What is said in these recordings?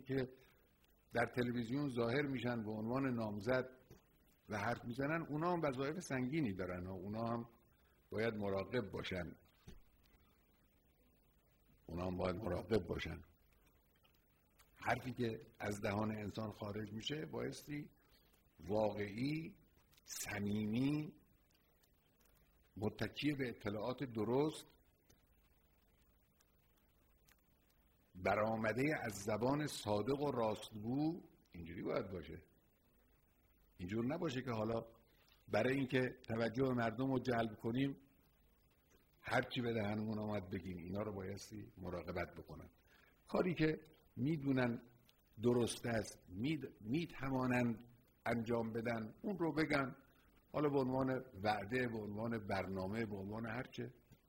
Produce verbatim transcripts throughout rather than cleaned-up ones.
که در تلویزیون ظاهر میشن به عنوان نامزد و حرف میزنن، اونا هم وظایف سنگینی دارن و اونا هم باید مراقب باشن اونا هم باید مراقب باشن حرفی که از دهان انسان خارج میشه بایستی واقعی، صمیمی، متکی به اطلاعات درست، برآمده از زبان صادق و راستگو، اینجوری باید باشه. اینجور نباشه که حالا برای اینکه توجه مردم رو جلب کنیم هرچی به دهنمون آمد بگیم. اینا رو بایستی مراقبت بکنن. کاری که میدونن درست است، میتوانند انجام بدن، اون رو بگن، حالا به عنوان وعده، به عنوان برنامه، به عنوان هرچه.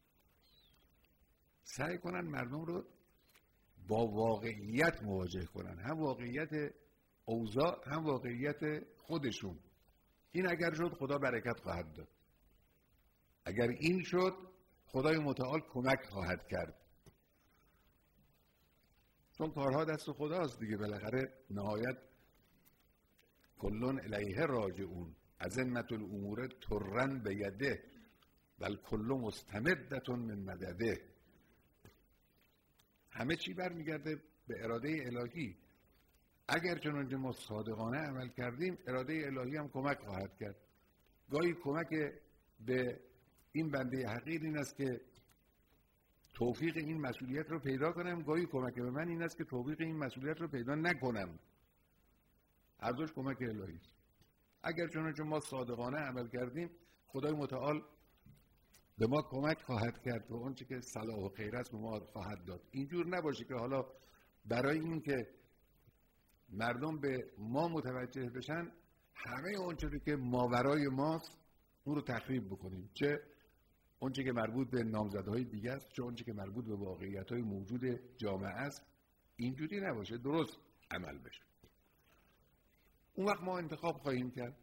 سعی کنن مردم رو با واقعیت مواجه کنن، هم واقعیت اوضاع هم واقعیت خودشون. این اگر شد خدا برکت خواهد داد، اگر این شد خدای متعال کمک خواهد کرد، چون کارها دست خداست دیگه. بالاخره نهایت کلون الیه راجعون، ازمت الامور ترن بیده بل کل مستمدتون من مدده. همه چی برمیگرده به اراده الهی. اگر چنانچه ما صادقانه عمل کردیم اراده الهی هم کمک خواهد کرد. گاهی کمک به این بنده حقیر این است که توفیق این مسئولیت رو پیدا کنم، گاهی کمک به من این است که توفیق این مسئولیت رو پیدا نکنم. هر دوش کمک الهی است. اگر چنانچه ما صادقانه عمل کردیم خدای متعال به ما کمک خواهد کرد و اون چه که صلاح و خیر است به ما خواهد داد. اینجور نباشه که حالا برای این که مردم به ما متوجه بشن همه اون چیزی که ماورای ماست اون رو تخریب بکنیم، چه اون چه که مربوط به نامزدهای دیگه است، چه اون چه که مربوط به واقعیت‌های موجود جامعه است. اینجوری نباشه، درست عمل بشه. اون وقت ما انتخاب خواهیم کرد.